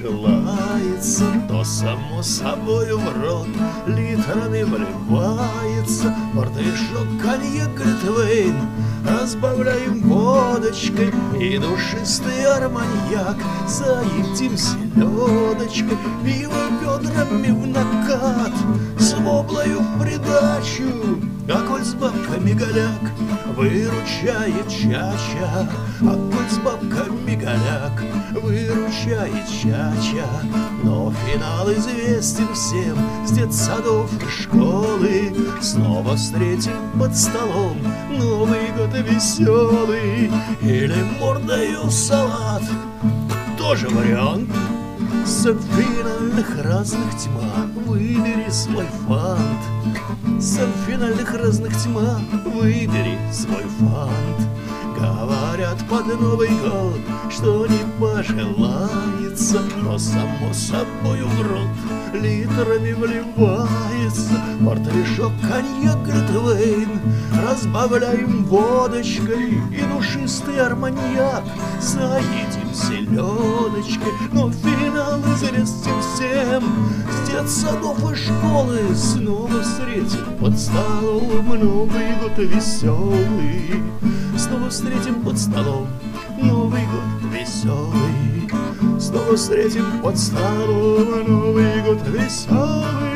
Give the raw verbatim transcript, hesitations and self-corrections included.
лается, то само собою в рот литрами вливается. Портвейшок, коньяк, глинтвейн разбавляем водочкой, и душистый арманьяк заедим селедочкой. Пиво бедрами в накат, с воблою в придачу, а коль с бабками голяк выручает чача, а коль с бабками голяк выручает чача. Но финал известен всем с детсадов и школы. Снова встретим под столом Новый год веселый. Или мордою салат, тоже вариант. С финальных разных тьма выбери свой фант. С финальных разных тьма выбери свой фант. Говорят под Новый год, что не пожелается, но само собою в рот литрами вливается. Портвейшок, коньяк, глинтвейн разбавляем водочкой, и душистый арманьяк заедим селедочкой. Но финал известен всем с детсадов и школы. Снова встретим под столом Новый год веселый. Снова встретим под столом Новый год веселый. Снова встретим под столом Новый год веселый.